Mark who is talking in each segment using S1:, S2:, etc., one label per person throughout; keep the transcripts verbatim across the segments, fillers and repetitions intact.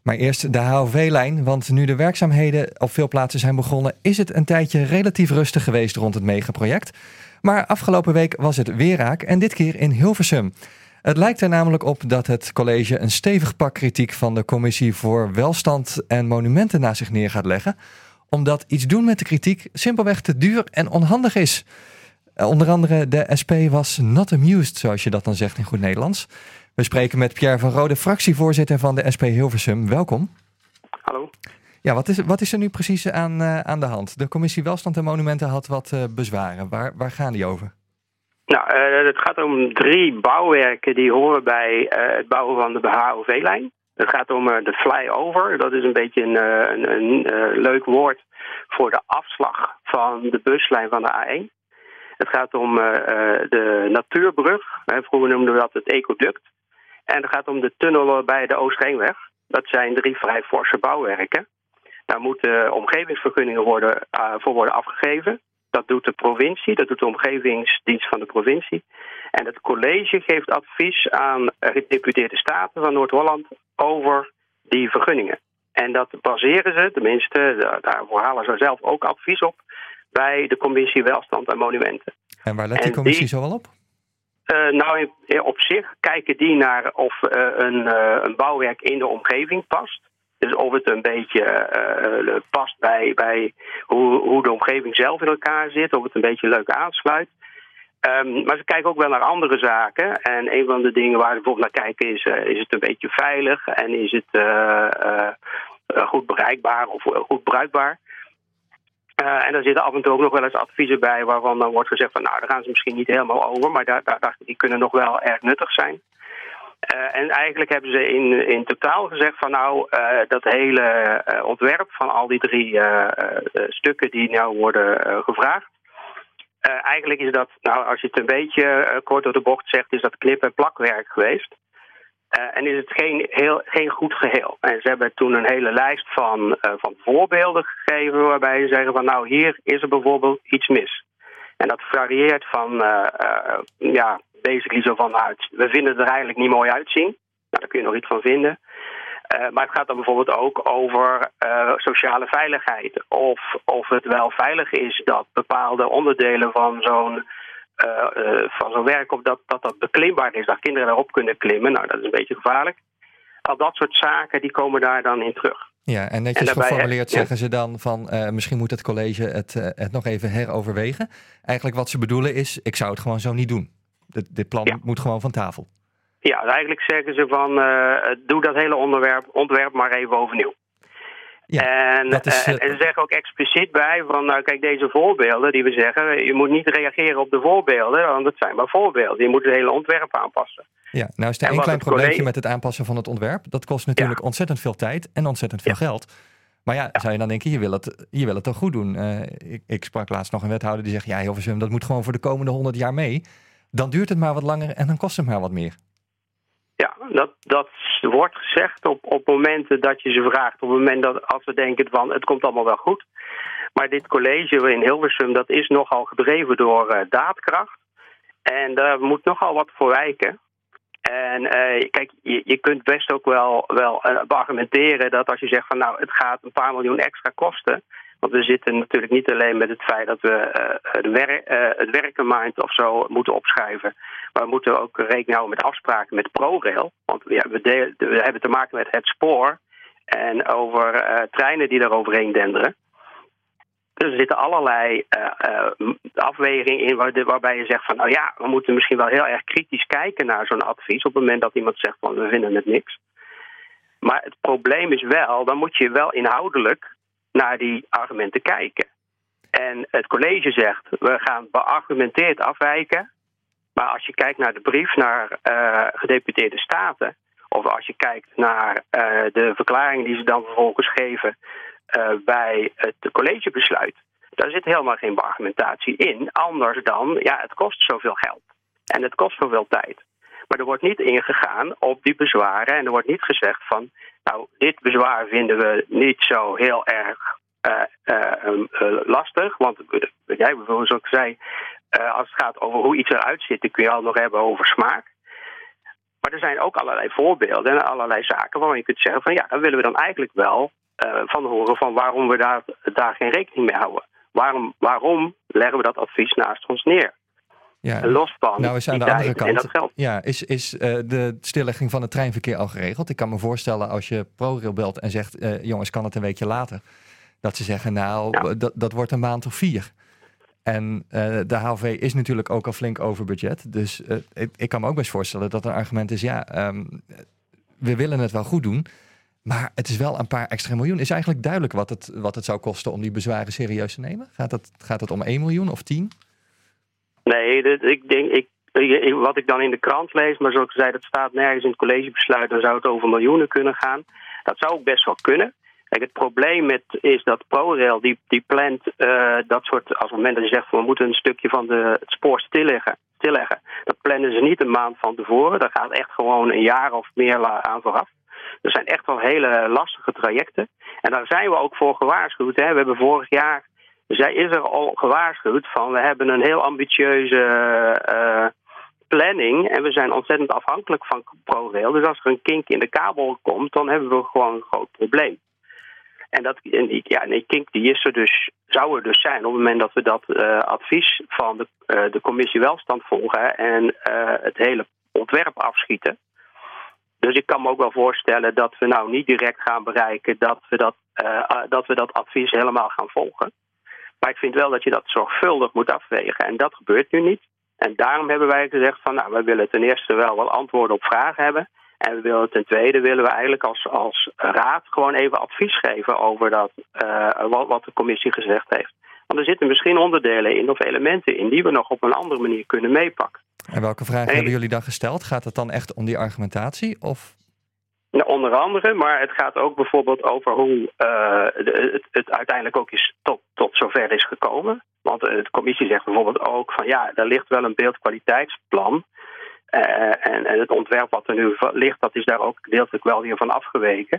S1: Maar eerst de H O V-lijn, want nu de werkzaamheden op veel plaatsen zijn begonnen, is het een tijdje relatief rustig geweest rond het megaproject. Maar afgelopen week was het weer raak en dit keer in Hilversum. Het lijkt er namelijk op dat het college een stevig pak kritiek van de Commissie voor Welstand en Monumenten naar zich neer gaat leggen, omdat iets doen met de kritiek simpelweg te duur en onhandig is. Onder andere de S P was not amused, zoals je dat dan zegt in goed Nederlands. We spreken met Pierre van Rode, fractievoorzitter van de S P Hilversum. Welkom.
S2: Hallo.
S1: Ja, wat is, wat is er nu precies aan, uh, aan de hand? De Commissie Welstand en Monumenten had wat uh, bezwaren. Waar, waar gaan die over?
S2: Nou, uh, het gaat om drie bouwwerken die horen bij uh, het bouwen van de H O V-lijn. Het gaat om uh, de flyover. Dat is een beetje een, uh, een, een uh, leuk woord voor de afslag van de buslijn van de A één. Het gaat om uh, de natuurbrug. Vroeger noemden we dat het ecoduct. En het gaat om de tunnel bij de Oosteenweg. Dat zijn drie vrij forse bouwwerken. Daar moeten omgevingsvergunningen worden, uh, voor worden afgegeven. Dat doet de provincie, dat doet de omgevingsdienst van de provincie. En het college geeft advies aan gedeputeerde staten van Noord-Holland over die vergunningen. En dat baseren ze, tenminste, daarvoor halen ze zelf ook advies op, bij de Commissie Welstand en Monumenten.
S1: En waar let die commissie zo wel op?
S2: Uh, nou, op zich kijken die naar of uh, een, uh, een bouwwerk in de omgeving past. Dus of het een beetje uh, past bij, bij hoe, hoe de omgeving zelf in elkaar zit. Of het een beetje leuk aansluit. Um, maar ze kijken ook wel naar andere zaken. En een van de dingen waar ze bijvoorbeeld naar kijken is, uh, is het een beetje veilig? En is het uh, uh, goed bereikbaar of uh, goed bruikbaar? Uh, en daar zitten af en toe ook nog wel eens adviezen bij waarvan dan wordt gezegd van nou, daar gaan ze misschien niet helemaal over, maar daar, daar, die kunnen nog wel erg nuttig zijn. Uh, en eigenlijk hebben ze in, in totaal gezegd van nou, uh, dat hele uh, ontwerp van al die drie uh, uh, stukken die nou worden uh, gevraagd. Uh, eigenlijk is dat, nou als je het een beetje uh, kort door de bocht zegt, is dat knip- en plakwerk geweest. Uh, en is het geen, heel, geen goed geheel. En ze hebben toen een hele lijst van, uh, van voorbeelden gegeven waarbij ze zeggen van nou hier is er bijvoorbeeld iets mis. En dat varieert van, uh, uh, ja, basically zo van uit, we vinden het er eigenlijk niet mooi uitzien. Nou, daar kun je nog iets van vinden. Uh, maar het gaat dan bijvoorbeeld ook over uh, sociale veiligheid. Of, of het wel veilig is dat bepaalde onderdelen van zo'n Uh, uh, van zo'n werk of dat, dat dat beklimbaar is, dat kinderen daarop kunnen klimmen. Nou, dat is een beetje gevaarlijk. Al dat soort zaken, die komen daar dan in terug.
S1: Ja, en netjes en daarbij, geformuleerd
S2: ja.
S1: zeggen ze dan van uh, misschien moet het college het, uh, het nog even heroverwegen. Eigenlijk wat ze bedoelen is, ik zou het gewoon zo niet doen. Dit, dit plan ja. moet gewoon van tafel.
S2: Ja, eigenlijk zeggen ze van, uh, doe dat hele onderwerp, ontwerp maar even overnieuw. Ja, en, is, uh, en ze zeggen ook expliciet bij van, nou kijk, deze voorbeelden die we zeggen, je moet niet reageren op de voorbeelden, want het zijn maar voorbeelden. Je moet het hele ontwerp aanpassen.
S1: Ja, nou is er één klein probleempje college... met het aanpassen van het ontwerp. Dat kost natuurlijk ja. ontzettend veel tijd en ontzettend veel ja. geld. Maar ja, ja, zou je dan denken, je wil het, je wil het toch goed doen. Uh, ik, ik sprak laatst nog een wethouder die zegt, ja Hilversum, dat moet gewoon voor de komende honderd jaar mee. Dan duurt het maar wat langer en dan kost het maar wat meer.
S2: Ja, dat, dat wordt gezegd op, op momenten dat je ze vraagt. Op het moment dat als we denken van het komt allemaal wel goed. Maar dit college in Hilversum, dat is nogal gedreven door uh, daadkracht. En daar moet nogal wat voor wijken. En uh, kijk, je, je kunt best ook wel, wel uh, beargumenteren dat als je zegt van nou het gaat een paar miljoen extra kosten. Want we zitten natuurlijk niet alleen met het feit dat we uh, het, wer- uh, het werkenmind of zo moeten opschrijven. Maar we moeten ook rekening houden met afspraken met ProRail. Want ja, we, de- we hebben te maken met het spoor en over uh, treinen die daar overheen denderen. Dus er zitten allerlei uh, uh, afwegingen in waar de, waarbij je zegt van nou ja, we moeten misschien wel heel erg kritisch kijken naar zo'n advies. Op het moment dat iemand zegt van we vinden het niks. Maar het probleem is wel, dan moet je wel inhoudelijk naar die argumenten kijken. En het college zegt, we gaan beargumenteerd afwijken. Maar als je kijkt naar de brief naar uh, gedeputeerde staten, of als je kijkt naar uh, de verklaring die ze dan vervolgens geven uh, bij het collegebesluit, daar zit helemaal geen beargumentatie in. Anders dan, ja, het kost zoveel geld. En het kost zoveel tijd. Maar er wordt niet ingegaan op die bezwaren en er wordt niet gezegd van nou, dit bezwaar vinden we niet zo heel erg uh, uh, uh, lastig. Want jij bijvoorbeeld ook zei, uh, als het gaat over hoe iets eruit ziet, dan kun je al nog hebben over smaak. Maar er zijn ook allerlei voorbeelden en allerlei zaken waarvan je kunt zeggen van ja, dan willen we dan eigenlijk wel uh, van horen van waarom we daar, daar geen rekening mee houden. Waarom, waarom leggen we dat advies naast ons neer?
S1: Ja,
S2: en los van
S1: nou is aan
S2: die
S1: de andere
S2: tijd en dat
S1: kant,
S2: geld.
S1: ja, is, is uh, de stillegging van het treinverkeer al geregeld? Ik kan me voorstellen als je ProRail belt en zegt, uh, jongens, kan het een weekje later? Dat ze zeggen, nou, ja. dat, dat wordt een maand of vier. En uh, de H O V is natuurlijk ook al flink over budget. Dus uh, ik, ik kan me ook best voorstellen dat een argument is, ja, um, we willen het wel goed doen, maar het is wel een paar extra miljoen. Is eigenlijk duidelijk wat het, wat het zou kosten om die bezwaren serieus te nemen? Gaat het, gaat het om één miljoen of tien?
S2: Nee, dit, ik denk, ik, ik, wat ik dan in de krant lees, maar zoals ik zei, dat staat nergens in het collegebesluit, dan zou het over miljoenen kunnen gaan. Dat zou ook best wel kunnen. Kijk, het probleem met, is dat ProRail, die, die plant uh, dat soort, als op het moment dat je zegt, we moeten een stukje van de, het spoor stilleggen, stilleggen, dat plannen ze niet een maand van tevoren. Daar gaat echt gewoon een jaar of meer aan vooraf. Er zijn echt wel hele lastige trajecten. En daar zijn we ook voor gewaarschuwd. Hè. We hebben vorig jaar, zij is er al gewaarschuwd van, we hebben een heel ambitieuze uh, planning en we zijn ontzettend afhankelijk van ProRail. Dus als er een kink in de kabel komt, dan hebben we gewoon een groot probleem. En, dat, en die, ja, die kink die is er dus, zou er dus zijn op het moment dat we dat uh, advies van de, uh, de commissie welstand volgen en uh, het hele ontwerp afschieten. Dus ik kan me ook wel voorstellen dat we nou niet direct gaan bereiken dat we dat, uh, dat, we dat advies helemaal gaan volgen. Maar ik vind wel dat je dat zorgvuldig moet afwegen. En dat gebeurt nu niet. En daarom hebben wij gezegd van nou, we willen ten eerste wel wat antwoorden op vragen hebben. En we willen ten tweede willen we eigenlijk als, als raad gewoon even advies geven over dat, uh, wat, wat de commissie gezegd heeft. Want er zitten misschien onderdelen in of elementen in die we nog op een andere manier kunnen meepakken.
S1: En welke vragen
S2: en,
S1: hebben jullie dan gesteld? Gaat het dan echt om die argumentatie? Of?
S2: Nou, onder andere, maar het gaat ook bijvoorbeeld over hoe uh, de, het, het uiteindelijk ook is tot, tot zover is gekomen. Want de commissie zegt bijvoorbeeld ook van ja, er ligt wel een beeldkwaliteitsplan. Uh, en, en het ontwerp wat er nu ligt, dat is daar ook gedeeltelijk wel weer van afgeweken.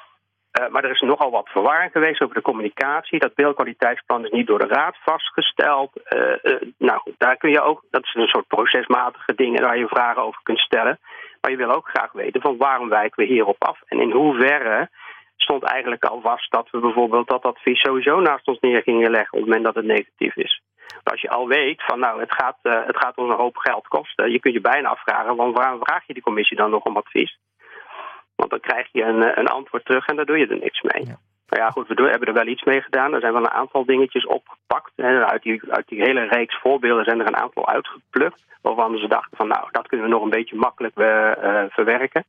S2: Uh, maar er is nogal wat verwarring geweest over de communicatie. Dat beeldkwaliteitsplan is niet door de raad vastgesteld. Uh, uh, nou goed, daar kun je ook, dat is een soort procesmatige dingen waar je vragen over kunt stellen. Maar je wil ook graag weten van waarom wijken we hierop af. En in hoeverre stond eigenlijk al vast dat we bijvoorbeeld dat advies sowieso naast ons neer gingen leggen op het moment dat het negatief is. Maar als je al weet van nou, het gaat, uh, het gaat ons een hoop geld kosten. Je kunt je bijna afvragen, want waarom vraag je die commissie dan nog om advies? Want dan krijg je een, een antwoord terug en daar doe je er niks mee. Ja. Maar ja goed, we doen, hebben er wel iets mee gedaan. Er zijn wel een aantal dingetjes opgepakt. Hè. Uit, die, uit die hele reeks voorbeelden zijn er een aantal uitgeplukt. Waarvan ze dachten van nou, dat kunnen we nog een beetje makkelijk uh, uh, verwerken.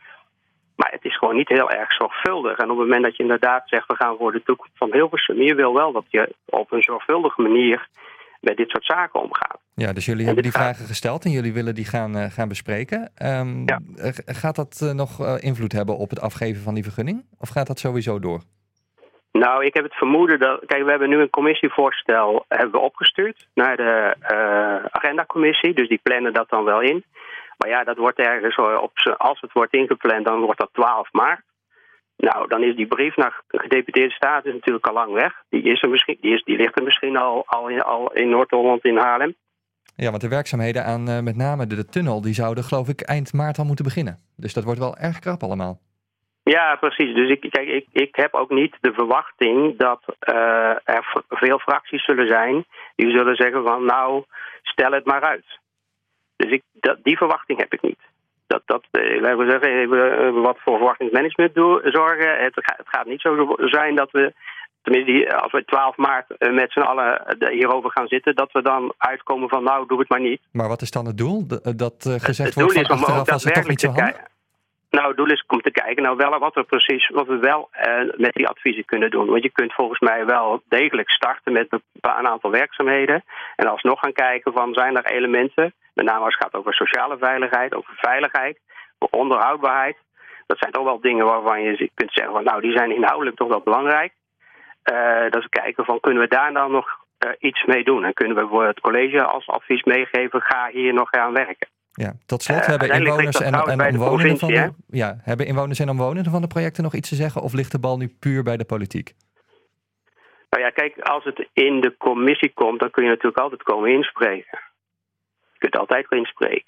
S2: Maar het is gewoon niet heel erg zorgvuldig. En op het moment dat je inderdaad zegt, we gaan voor de toekomst van Hilversum. Je wil wel dat je op een zorgvuldige manier met dit soort zaken omgaat.
S1: Ja, dus jullie hebben die gaat... vragen gesteld en jullie willen die gaan, uh, gaan bespreken. Um, ja. Gaat dat uh, nog uh, invloed hebben op het afgeven van die vergunning? Of gaat dat sowieso door?
S2: Nou, ik heb het vermoeden dat... Kijk, we hebben nu een commissievoorstel hebben we opgestuurd naar de uh, agendacommissie. Dus die plannen dat dan wel in. Maar ja, dat wordt ergens, op, als het wordt ingepland, dan wordt dat twaalf maart. Nou, dan is die brief naar gedeputeerde staten natuurlijk al lang weg. Die, is er misschien, die, is, die ligt er misschien al, al in, al in Noord-Holland, in Haarlem.
S1: Ja, want de werkzaamheden aan uh, met name de, de tunnel, die zouden geloof ik eind maart al moeten beginnen. Dus dat wordt wel erg krap allemaal.
S2: Ja, precies. Dus ik, kijk, ik, ik heb ook niet de verwachting dat uh, er veel fracties zullen zijn die zullen zeggen van nou, stel het maar uit. Dus ik, dat, die verwachting heb ik niet. Dat, dat, laten we zeggen, even wat voor verwachtingsmanagement doen, zorgen. Het, het gaat niet zo zijn dat we, tenminste als we twaalf maart met z'n allen hierover gaan zitten, dat we dan uitkomen van nou, doe het maar niet.
S1: Maar wat is dan het doel? Dat uh, gezegd
S2: het
S1: wordt
S2: doel
S1: van
S2: is om
S1: achteraf als het toch niet zo handig?
S2: Nou, het doel is om te kijken nou wel wat we precies, wat we wel uh, met die adviezen kunnen doen. Want je kunt volgens mij wel degelijk starten met een aantal werkzaamheden. En alsnog gaan kijken van zijn er elementen, met name als het gaat over sociale veiligheid, over veiligheid, over onderhoudbaarheid. Dat zijn toch wel dingen waarvan je kunt zeggen van nou, die zijn inhoudelijk toch wel belangrijk. Uh, dat we kijken van kunnen we daar dan nog uh, iets mee doen. En kunnen we voor het college als advies meegeven, ga hier nog aan werken.
S1: Ja, tot slot, uh, hebben inwoners en, en omwonenden van de, ja, hebben inwoners en omwonenden van de projecten nog iets te zeggen? Of ligt de bal nu puur bij de politiek?
S2: Nou ja, kijk, als het in de commissie komt, dan kun je natuurlijk altijd komen inspreken. Je kunt altijd inspreken.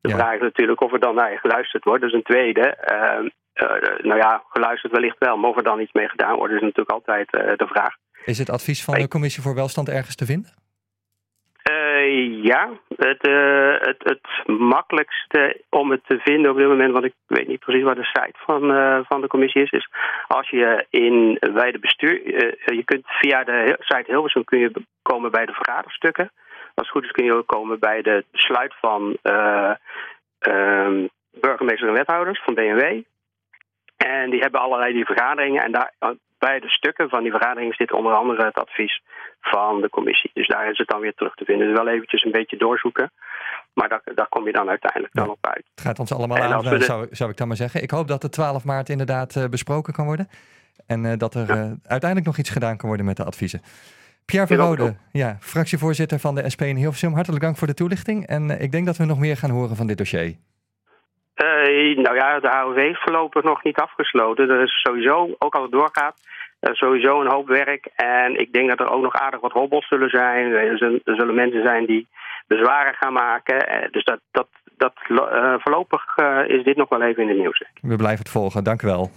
S2: De
S1: Ja.
S2: vraag is natuurlijk of er dan naar je geluisterd wordt. Dat is een tweede. Uh, uh, nou ja, geluisterd wellicht wel. Maar of er dan iets mee gedaan wordt, is natuurlijk altijd uh, de vraag.
S1: Is het advies van de Commissie voor Welstand ergens te vinden?
S2: Uh, ja, het, uh, het, het makkelijkste om het te vinden op dit moment, want ik weet niet precies waar de site van, uh, van de commissie is, is als je in bij de bestuur, uh, je kunt via de site Hilversum kun je komen bij de vergaderstukken. Als het goed is kun je ook komen bij de besluit van uh, uh, burgemeesters en wethouders van B N W. En die hebben allerlei die vergaderingen en daar bij de stukken van die vergadering zit onder andere het advies van de commissie. Dus daar is het dan weer terug te vinden. Dus wel eventjes een beetje doorzoeken. Maar daar, daar kom je dan uiteindelijk
S1: ja.
S2: dan op uit.
S1: Het gaat ons allemaal
S2: en
S1: aan,
S2: de...
S1: zou, zou ik dan maar zeggen. Ik hoop dat het twaalf maart inderdaad uh, besproken kan worden. En uh, dat er ja. uh, uiteindelijk nog iets gedaan kan worden met de adviezen. Pierre Verrode, ja, fractievoorzitter van de S P in Hilversum. Hartelijk dank voor de toelichting. En uh, ik denk dat we nog meer gaan horen van dit dossier.
S2: Uh, nou ja, de H O W is voorlopig nog niet afgesloten. Er is sowieso, ook als het doorgaat, uh, sowieso een hoop werk. En ik denk dat er ook nog aardig wat hobbels zullen zijn. Er zullen, er zullen mensen zijn die bezwaren gaan maken. Uh, dus dat, dat, dat uh, voorlopig uh, is dit nog wel even in het nieuws.
S1: We blijven het volgen. Dank u wel.